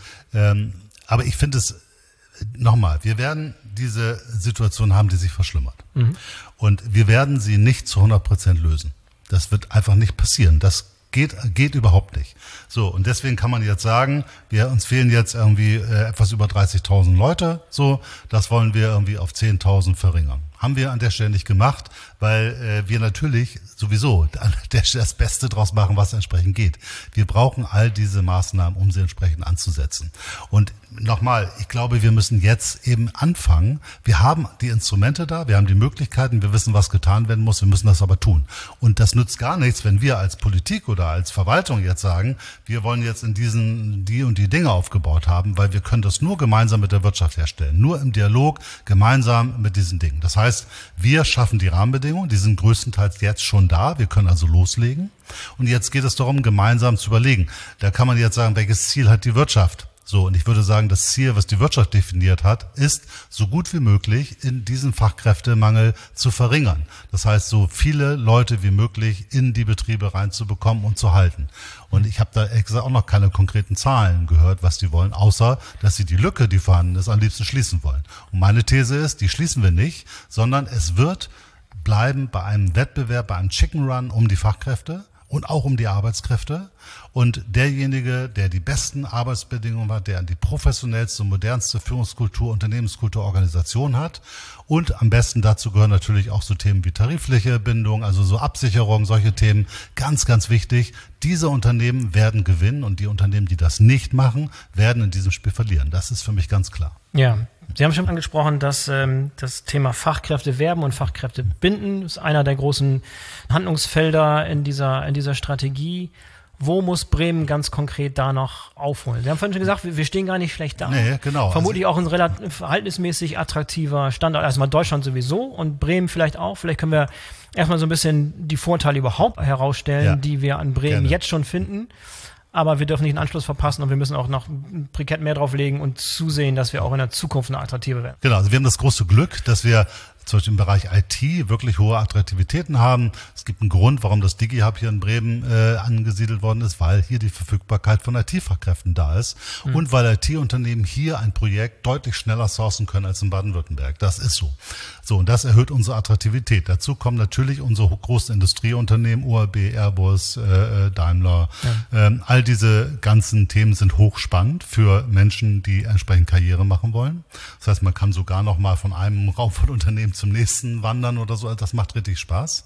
aber ich finde es, nochmal, wir werden diese Situation haben, die sich verschlimmert. Mhm. Und wir werden sie nicht zu 100% lösen. Das wird einfach nicht passieren. Das Geht überhaupt nicht. So, und deswegen kann man jetzt sagen, uns fehlen jetzt irgendwie etwas über 30.000 Leute, so, das wollen wir irgendwie auf 10.000 verringern. Haben wir an der Stelle nicht gemacht, weil wir natürlich sowieso an der Stelle das Beste draus machen, was entsprechend geht. Wir brauchen all diese Maßnahmen, um sie entsprechend anzusetzen. Und nochmal, ich glaube, wir müssen jetzt eben anfangen. Wir haben die Instrumente da, wir haben die Möglichkeiten, wir wissen, was getan werden muss, wir müssen das aber tun. Und das nützt gar nichts, wenn wir als Politik oder als Verwaltung jetzt sagen, wir wollen jetzt in diesen die und die Dinge aufgebaut haben, weil wir können das nur gemeinsam mit der Wirtschaft herstellen. Nur im Dialog, gemeinsam mit diesen Dingen. Das heißt, wir schaffen die Rahmenbedingungen, die sind größtenteils jetzt schon da, wir können also loslegen. Und jetzt geht es darum, gemeinsam zu überlegen. Da kann man jetzt sagen, welches Ziel hat die Wirtschaft? So, und ich würde sagen, das Ziel, was die Wirtschaft definiert hat, ist, so gut wie möglich in diesen Fachkräftemangel zu verringern. Das heißt, so viele Leute wie möglich in die Betriebe reinzubekommen und zu halten. Und ich habe da ehrlich gesagt auch noch keine konkreten Zahlen gehört, was die wollen, außer, dass sie die Lücke, die vorhanden ist, am liebsten schließen wollen. Und meine These ist, die schließen wir nicht, sondern es wird bleiben bei einem Wettbewerb, bei einem Chicken Run um die Fachkräfte und auch um die Arbeitskräfte. Und derjenige, der die besten Arbeitsbedingungen hat, der die professionellste, modernste Führungskultur, Unternehmenskultur, Organisation hat. Und am besten dazu gehören natürlich auch so Themen wie tarifliche Bindung, also so Absicherung, solche Themen. Ganz, ganz wichtig. Diese Unternehmen werden gewinnen und die Unternehmen, die das nicht machen, werden in diesem Spiel verlieren. Das ist für mich ganz klar. Ja, Sie haben schon angesprochen, dass das Thema Fachkräfte werben und Fachkräfte binden ist einer der großen Handlungsfelder in dieser Strategie. Wo muss Bremen ganz konkret da noch aufholen? Sie haben vorhin schon gesagt, wir stehen gar nicht schlecht da. Nee, genau. Vermutlich auch ein relativ verhältnismäßig attraktiver Standort. Erstmal Deutschland sowieso und Bremen vielleicht auch. Vielleicht können wir erstmal so ein bisschen die Vorteile überhaupt herausstellen, die wir an Bremen jetzt schon finden. Aber wir dürfen nicht den Anschluss verpassen und wir müssen auch noch ein Brikett mehr drauflegen und zusehen, dass wir auch in der Zukunft eine attraktive werden. Genau, also wir haben das große Glück, dass wir zum Beispiel im Bereich IT wirklich hohe Attraktivitäten haben. Es gibt einen Grund, warum das DigiHub hier in Bremen angesiedelt worden ist, weil hier die Verfügbarkeit von IT-Fachkräften da ist und weil IT-Unternehmen hier ein Projekt deutlich schneller sourcen können als in Baden-Württemberg. Das ist so. So, und das erhöht unsere Attraktivität. Dazu kommen natürlich unsere großen Industrieunternehmen, OHB, Airbus, Daimler. Ja. All diese ganzen Themen sind hochspannend für Menschen, die entsprechend Karriere machen wollen. Das heißt, man kann sogar noch mal von einem Raum von Unternehmen zum nächsten wandern oder so. Das macht richtig Spaß.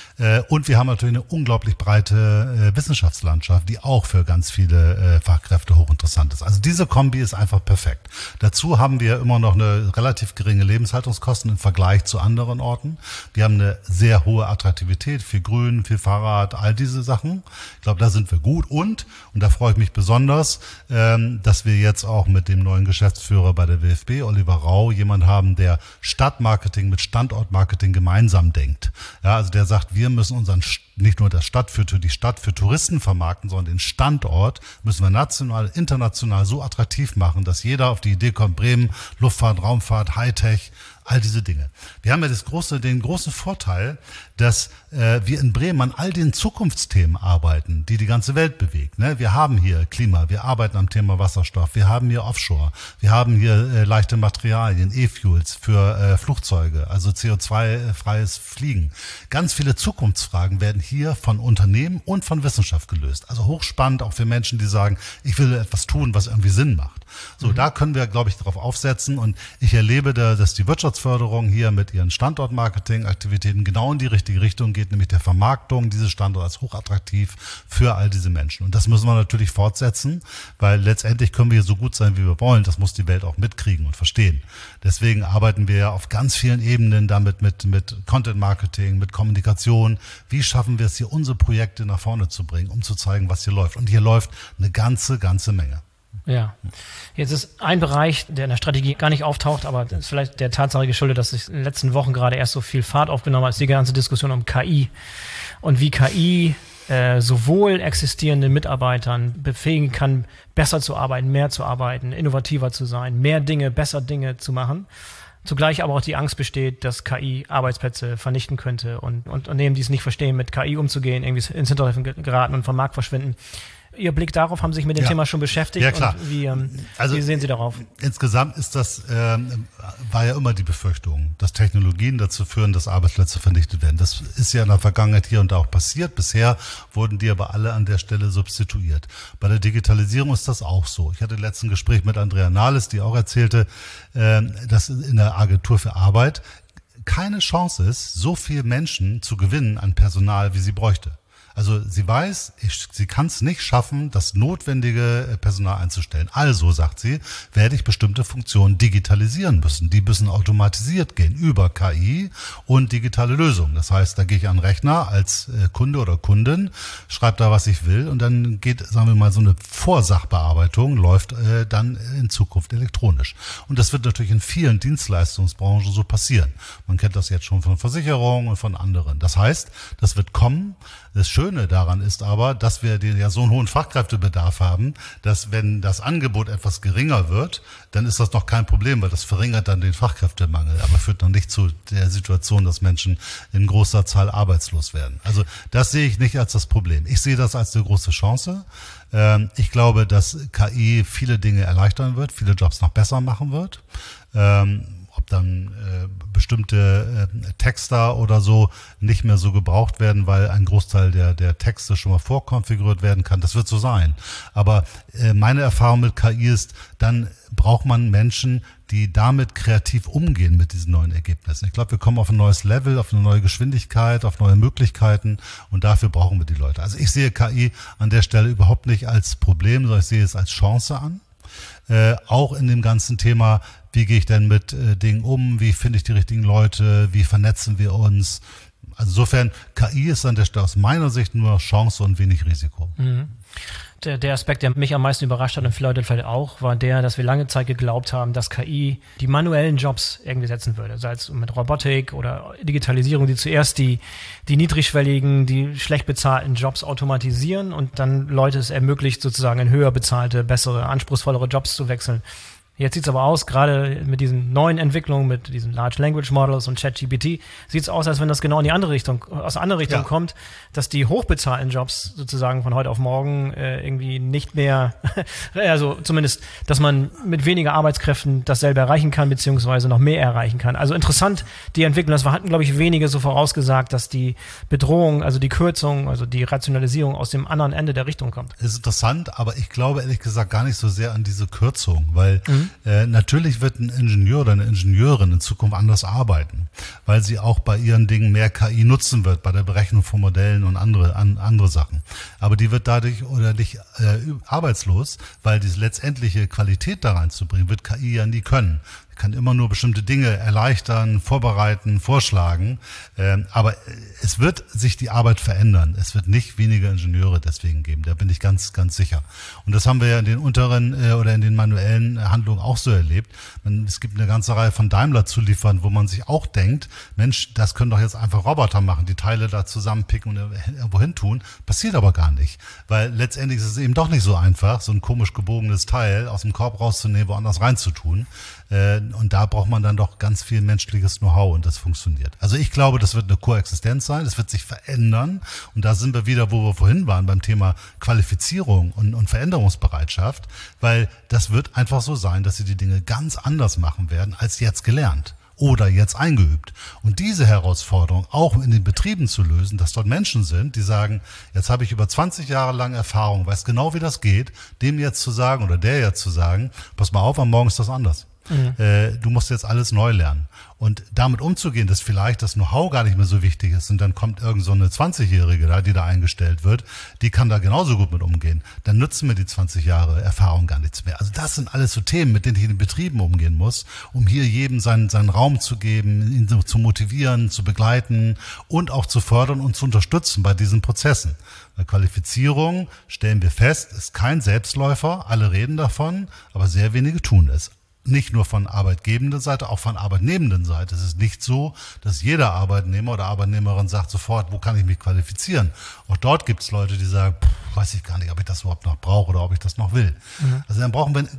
Und wir haben natürlich eine unglaublich breite Wissenschaftslandschaft, die auch für ganz viele Fachkräfte hochinteressant ist. Also diese Kombi ist einfach perfekt. Dazu haben wir immer noch eine relativ geringe Lebenshaltungskosten im Vergleich zu anderen Orten. Wir haben eine sehr hohe Attraktivität, viel Grün, viel Fahrrad, all diese Sachen. Ich glaube, da sind wir gut. Und da freue ich mich besonders, dass wir jetzt auch mit dem neuen Geschäftsführer bei der WFB, Oliver Rau, jemand haben, der Stadtmarketing mit Standortmarketing gemeinsam denkt. Ja, also der sagt, wir müssen nicht nur die Stadt für Touristen vermarkten, sondern den Standort müssen wir national, international so attraktiv machen, dass jeder auf die Idee kommt, Bremen, Luftfahrt, Raumfahrt, Hightech, all diese Dinge. Wir haben ja den großen Vorteil, dass wir in Bremen an all den Zukunftsthemen arbeiten, die ganze Welt bewegt. Ne? Wir haben hier Klima, wir arbeiten am Thema Wasserstoff, wir haben hier Offshore, wir haben hier leichte Materialien, E-Fuels für Flugzeuge, also CO2-freies Fliegen. Ganz viele Zukunftsfragen werden hier von Unternehmen und von Wissenschaft gelöst. Also hochspannend auch für Menschen, die sagen, ich will etwas tun, was irgendwie Sinn macht. So, da können wir, glaube ich, darauf aufsetzen und ich erlebe dass die Wirtschaftsförderung hier mit ihren Standortmarketing-Aktivitäten genau in die richtige Richtung geht, nämlich der Vermarktung dieses Standorts als hochattraktiv für all diese Menschen. Und das müssen wir natürlich fortsetzen, weil letztendlich können wir hier so gut sein, wie wir wollen. Das muss die Welt auch mitkriegen und verstehen. Deswegen arbeiten wir ja auf ganz vielen Ebenen damit mit Content-Marketing, mit Kommunikation. Wie schaffen wir es hier, unsere Projekte nach vorne zu bringen, um zu zeigen, was hier läuft? Und hier läuft eine ganze Menge. Ja, jetzt ist ein Bereich, der in der Strategie gar nicht auftaucht, aber das ist vielleicht der Tatsache geschuldet, dass sich in den letzten Wochen gerade erst so viel Fahrt aufgenommen hat, als die ganze Diskussion um KI und wie KI sowohl existierenden Mitarbeitern befähigen kann, besser zu arbeiten, mehr zu arbeiten, innovativer zu sein, mehr Dinge, besser Dinge zu machen. Zugleich aber auch die Angst besteht, dass KI Arbeitsplätze vernichten könnte und Unternehmen, die es nicht verstehen, mit KI umzugehen, irgendwie ins Hintertreffen geraten und vom Markt verschwinden. Ihr Blick darauf, haben Sie sich mit dem Thema schon beschäftigt? Ja, klar. Und wie sehen Sie darauf? Insgesamt ist das, war ja immer die Befürchtung, dass Technologien dazu führen, dass Arbeitsplätze vernichtet werden. Das ist ja in der Vergangenheit hier und da auch passiert. Bisher wurden die aber alle an der Stelle substituiert. Bei der Digitalisierung ist das auch so. Ich hatte im letzten Gespräch mit Andrea Nahles, die auch erzählte, dass in der Agentur für Arbeit keine Chance ist, so viele Menschen zu gewinnen an Personal, wie sie bräuchte. Also sie weiß, sie kann es nicht schaffen, das notwendige Personal einzustellen. Also, sagt sie, werde ich bestimmte Funktionen digitalisieren müssen. Die müssen automatisiert gehen über KI und digitale Lösungen. Das heißt, da gehe ich an den Rechner als Kunde oder Kundin, schreibe da, was ich will und dann geht, sagen wir mal, so eine Vorsachbearbeitung läuft dann in Zukunft elektronisch. Und das wird natürlich in vielen Dienstleistungsbranchen so passieren. Man kennt das jetzt schon von Versicherungen und von anderen. Das heißt, das wird kommen. Das Schöne daran ist aber, dass wir ja so einen hohen Fachkräftebedarf haben, dass wenn das Angebot etwas geringer wird, dann ist das noch kein Problem, weil das verringert dann den Fachkräftemangel, aber führt noch nicht zu der Situation, dass Menschen in großer Zahl arbeitslos werden. Also das sehe ich nicht als das Problem. Ich sehe das als eine große Chance. Ich glaube, dass KI viele Dinge erleichtern wird, viele Jobs noch besser machen wird. Ob dann bestimmte Texter oder so nicht mehr so gebraucht werden, weil ein Großteil der Texte schon mal vorkonfiguriert werden kann. Das wird so sein. Aber meine Erfahrung mit KI ist, dann braucht man Menschen, die damit kreativ umgehen mit diesen neuen Ergebnissen. Ich glaube, wir kommen auf ein neues Level, auf eine neue Geschwindigkeit, auf neue Möglichkeiten und dafür brauchen wir die Leute. Also ich sehe KI an der Stelle überhaupt nicht als Problem, sondern ich sehe es als Chance an. Auch in dem ganzen Thema, wie gehe ich denn mit Dingen um, wie finde ich die richtigen Leute, wie vernetzen wir uns. Also insofern, KI ist an der Stelle aus meiner Sicht nur Chance und wenig Risiko. Mhm. Der Aspekt, der mich am meisten überrascht hat und viele Leute vielleicht auch, war der, dass wir lange Zeit geglaubt haben, dass KI die manuellen Jobs irgendwie setzen würde. Sei es mit Robotik oder Digitalisierung, die zuerst die niedrigschwelligen, die schlecht bezahlten Jobs automatisieren und dann Leute es ermöglicht, sozusagen in höher bezahlte, bessere, anspruchsvollere Jobs zu wechseln. Jetzt sieht es aber aus, gerade mit diesen neuen Entwicklungen, mit diesen Large Language Models und ChatGPT, sieht es aus, als wenn das genau in die andere Richtung, aus der anderen Richtung kommt, dass die hochbezahlten Jobs sozusagen von heute auf morgen irgendwie nicht mehr, also zumindest, dass man mit weniger Arbeitskräften dasselbe erreichen kann, beziehungsweise noch mehr erreichen kann. Also interessant, die Entwicklung, das hatten, glaube ich, wenige so vorausgesagt, dass die Bedrohung, also die Kürzung, also die Rationalisierung aus dem anderen Ende der Richtung kommt. Das ist interessant, aber ich glaube ehrlich gesagt gar nicht so sehr an diese Kürzung, weil natürlich wird ein Ingenieur oder eine Ingenieurin in Zukunft anders arbeiten, weil sie auch bei ihren Dingen mehr KI nutzen wird, bei der Berechnung von Modellen und andere Sachen. Aber die wird dadurch oder nicht arbeitslos, weil diese letztendliche Qualität da reinzubringen, wird KI ja nie können. Kann immer nur bestimmte Dinge erleichtern, vorbereiten, vorschlagen. Aber es wird sich die Arbeit verändern. Es wird nicht weniger Ingenieure deswegen geben. Da bin ich ganz, ganz sicher. Und das haben wir ja in den unteren oder in den manuellen Handlungen auch so erlebt. Es gibt eine ganze Reihe von Daimler-Zulieferern, wo man sich auch denkt, Mensch, das können doch jetzt einfach Roboter machen, die Teile da zusammenpicken und irgendwo hin tun. Passiert aber gar nicht. Weil letztendlich ist es eben doch nicht so einfach, so ein komisch gebogenes Teil aus dem Korb rauszunehmen, woanders reinzutun. Und da braucht man dann doch ganz viel menschliches Know-how und das funktioniert. Also ich glaube, das wird eine Koexistenz sein, es wird sich verändern und da sind wir wieder, wo wir vorhin waren, beim Thema Qualifizierung und Veränderungsbereitschaft, weil das wird einfach so sein, dass sie die Dinge ganz anders machen werden, als jetzt gelernt oder jetzt eingeübt. Und diese Herausforderung auch in den Betrieben zu lösen, dass dort Menschen sind, die sagen, jetzt habe ich über 20 Jahre lang Erfahrung, weiß genau, wie das geht, dem jetzt zu sagen oder der jetzt zu sagen, pass mal auf, am Morgen ist das anders. Du musst jetzt alles neu lernen. Und damit umzugehen, dass vielleicht das Know-how gar nicht mehr so wichtig ist und dann kommt irgend so eine 20-Jährige da, die da eingestellt wird, die kann da genauso gut mit umgehen. Dann nützen mir die 20 Jahre Erfahrung gar nichts mehr. Also das sind alles so Themen, mit denen ich in den Betrieben umgehen muss, um hier jedem seinen Raum zu geben, ihn zu motivieren, zu begleiten und auch zu fördern und zu unterstützen bei diesen Prozessen. Bei Qualifizierung stellen wir fest, ist kein Selbstläufer, alle reden davon, aber sehr wenige tun es. Nicht nur von arbeitgebender Seite, auch von arbeitnehmenden Seite. Es ist nicht so, dass jeder Arbeitnehmer oder Arbeitnehmerin sagt sofort, wo kann ich mich qualifizieren? Auch dort gibt es Leute, die sagen, weiß ich gar nicht, ob ich das überhaupt noch brauche oder ob ich das noch will. Also dann brauchen wir einen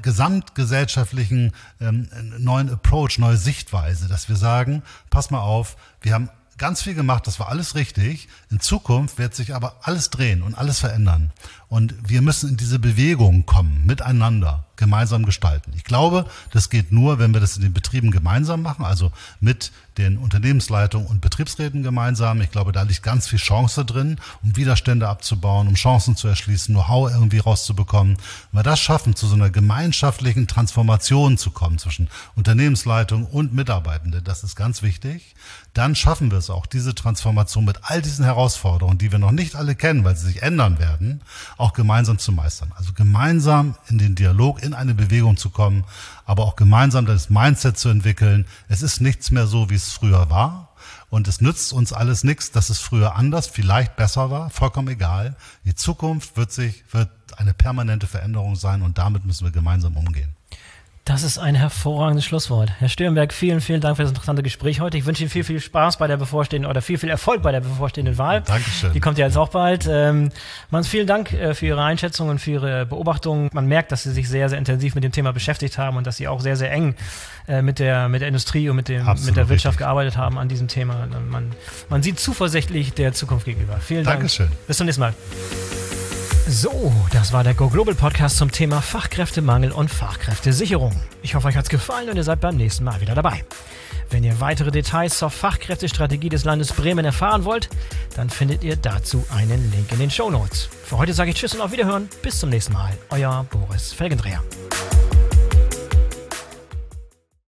gesamtgesellschaftlichen neuen Approach, neue Sichtweise, dass wir sagen, pass mal auf, wir haben ganz viel gemacht, das war alles richtig. In Zukunft wird sich aber alles drehen und alles verändern. Und wir müssen in diese Bewegung kommen, miteinander, gemeinsam gestalten. Ich glaube, das geht nur, wenn wir das in den Betrieben gemeinsam machen, also mit den Unternehmensleitungen und Betriebsräten gemeinsam. Ich glaube, da liegt ganz viel Chance drin, um Widerstände abzubauen, um Chancen zu erschließen, Know-how irgendwie rauszubekommen. Wenn wir das schaffen, zu so einer gemeinschaftlichen Transformation zu kommen zwischen Unternehmensleitung und Mitarbeitende, das ist ganz wichtig, dann schaffen wir es auch, diese Transformation mit all diesen Herausforderungen, die wir noch nicht alle kennen, weil sie sich ändern werden, auch gemeinsam zu meistern. Also gemeinsam in den Dialog, in eine Bewegung zu kommen, aber auch gemeinsam das Mindset zu entwickeln. Es ist nichts mehr so, wie es früher war. Und es nützt uns alles nichts, dass es früher anders, vielleicht besser war, vollkommen egal. Die Zukunft wird eine permanente Veränderung sein und damit müssen wir gemeinsam umgehen. Das ist ein hervorragendes Schlusswort. Herr Stürenberg, vielen, vielen Dank für das interessante Gespräch heute. Ich wünsche Ihnen viel, viel Spaß bei der bevorstehenden oder viel, viel Erfolg bei der bevorstehenden Wahl. Dankeschön. Die kommt ja jetzt auch bald. Vielen Dank für Ihre Einschätzung und für Ihre Beobachtungen. Man merkt, dass Sie sich sehr, sehr intensiv mit dem Thema beschäftigt haben und dass Sie auch sehr, sehr eng mit der Industrie und mit der Wirtschaft richtig gearbeitet haben an diesem Thema. Man sieht zuversichtlich der Zukunft gegenüber. Vielen Dank. Dankeschön. Bis zum nächsten Mal. So, das war der Go Global Podcast zum Thema Fachkräftemangel und Fachkräftesicherung. Ich hoffe, euch hat's gefallen und ihr seid beim nächsten Mal wieder dabei. Wenn ihr weitere Details zur Fachkräftestrategie des Landes Bremen erfahren wollt, dann findet ihr dazu einen Link in den Shownotes. Für heute sage ich Tschüss und auf Wiederhören. Bis zum nächsten Mal. Euer Boris Felgendreher.